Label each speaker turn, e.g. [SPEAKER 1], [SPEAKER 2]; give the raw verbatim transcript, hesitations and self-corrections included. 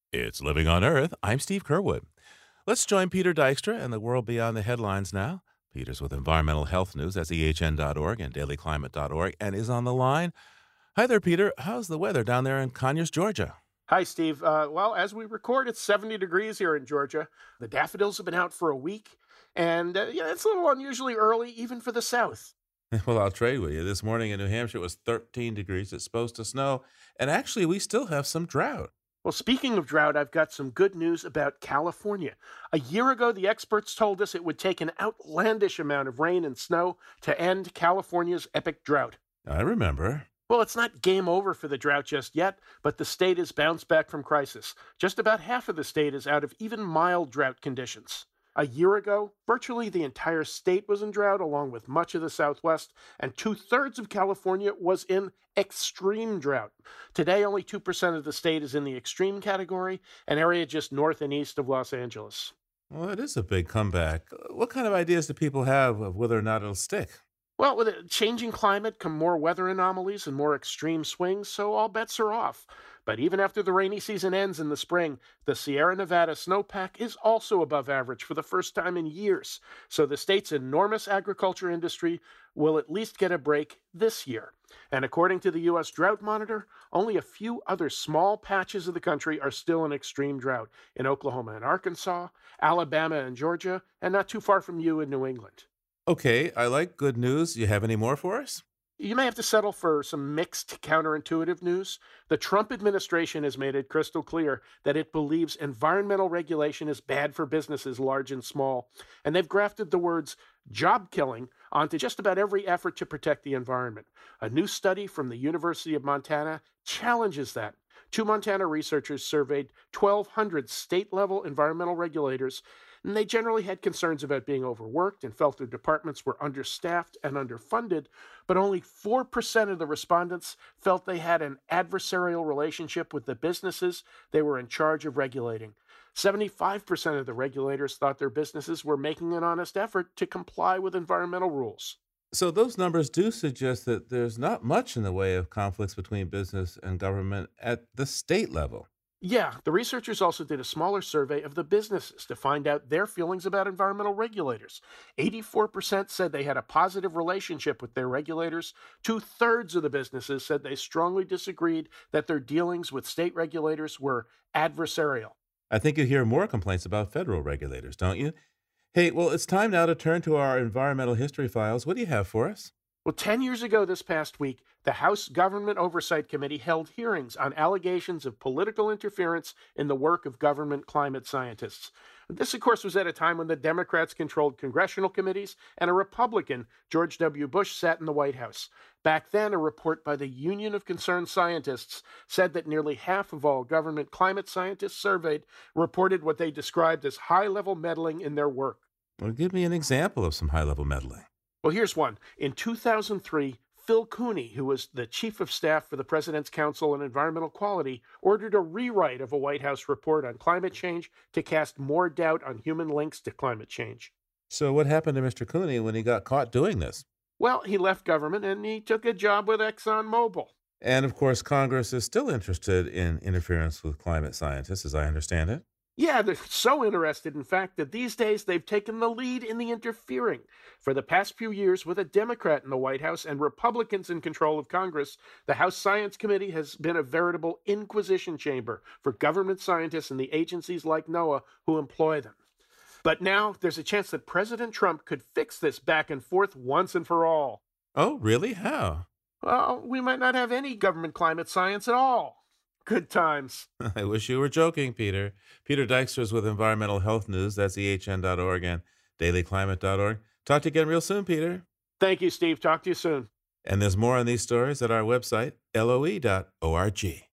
[SPEAKER 1] It's Living on Earth. I'm Steve Curwood. Let's join Peter Dykstra and the world beyond the headlines now. Peter's with environmental health news at E H N dot org and daily climate dot org and is on the line. Hi there, Peter. How's the weather down there in Conyers, Georgia?
[SPEAKER 2] Hi, Steve. Uh, well, as we record, it's seventy degrees here in Georgia. The daffodils have been out for a week, and uh, yeah, it's a little unusually early, even for the South.
[SPEAKER 1] Well, I'll trade with you. This morning in New Hampshire it was thirteen degrees. It's supposed to snow. And actually, we still have some drought.
[SPEAKER 2] Well, speaking of drought, I've got some good news about California. A year ago, the experts told us it would take an outlandish amount of rain and snow to end California's epic drought.
[SPEAKER 1] I remember.
[SPEAKER 2] Well, it's not game over for the drought just yet, but the state has bounced back from crisis. Just about half of the state is out of even mild drought conditions. A year ago, virtually the entire state was in drought, along with much of the Southwest, and two thirds of California was in extreme drought. Today, only two percent of the state is in the extreme category, an area just north and east of Los Angeles.
[SPEAKER 1] Well, it is a big comeback. What kind of ideas do people have of whether or not it'll stick?
[SPEAKER 2] Well, with a changing climate come more weather anomalies and more extreme swings, so all bets are off. But even after the rainy season ends in the spring, the Sierra Nevada snowpack is also above average for the first time in years. So the state's enormous agriculture industry will at least get a break this year. And according to the U S Drought Monitor, only a few other small patches of the country are still in extreme drought in Oklahoma and Arkansas, Alabama and Georgia, and not too far from you in New England.
[SPEAKER 1] Okay, I like good news. You have any more for us?
[SPEAKER 2] You may have to settle for some mixed, counterintuitive news. The Trump administration has made it crystal clear that it believes environmental regulation is bad for businesses large and small, and they've grafted the words job killing onto just about every effort to protect the environment. A new study from the University of Montana challenges that. Two Montana researchers surveyed twelve hundred state level environmental regulators, and they generally had concerns about being overworked and felt their departments were understaffed and underfunded, but only four percent of the respondents felt they had an adversarial relationship with the businesses they were in charge of regulating. seventy-five percent of the regulators thought their businesses were making an honest effort to comply with environmental rules.
[SPEAKER 1] So those numbers do suggest that there's not much in the way of conflicts between business and government at the state level.
[SPEAKER 2] Yeah, the researchers also did a smaller survey of the businesses to find out their feelings about environmental regulators. eighty-four percent said they had a positive relationship with their regulators. Two thirds of the businesses said they strongly disagreed that their dealings with state regulators were adversarial.
[SPEAKER 1] I think you hear more complaints about federal regulators, don't you? Hey, well, it's time now to turn to our environmental history files. What do you have for us?
[SPEAKER 2] Well, ten years ago this past week, the House Government Oversight Committee held hearings on allegations of political interference in the work of government climate scientists. This, of course, was at a time when the Democrats controlled congressional committees and a Republican, George W. Bush, sat in the White House. Back then, a report by the Union of Concerned Scientists said that nearly half of all government climate scientists surveyed reported what they described as high-level meddling in their work.
[SPEAKER 1] Well, give me an example of some high level meddling.
[SPEAKER 2] Well, here's one. In two thousand three, Phil Cooney, who was the chief of staff for the President's Council on Environmental Quality, ordered a rewrite of a White House report on climate change to cast more doubt on human links to climate change.
[SPEAKER 1] So, what happened to Mister Cooney when he got caught doing this?
[SPEAKER 2] Well, he left government and he took a job with ExxonMobil.
[SPEAKER 1] And of course, Congress is still interested in interference with climate scientists, as I understand it.
[SPEAKER 2] Yeah, they're so interested, in fact, that these days they've taken the lead in the interfering. For the past few years, with a Democrat in the White House and Republicans in control of Congress, the House Science Committee has been a veritable inquisition chamber for government scientists and the agencies like NOAA who employ them. But now there's a chance that President Trump could fix this back and forth once and for all.
[SPEAKER 1] Oh, really? How?
[SPEAKER 2] Well, we might not have any government climate science at all. Good times.
[SPEAKER 1] I wish you were joking, Peter. Peter Dykstra is with Environmental Health News. That's E H N dot org and daily climate dot org. Talk to you again real soon, Peter.
[SPEAKER 2] Thank you, Steve. Talk to you soon.
[SPEAKER 1] And there's more on these stories at our website, L O E dot org.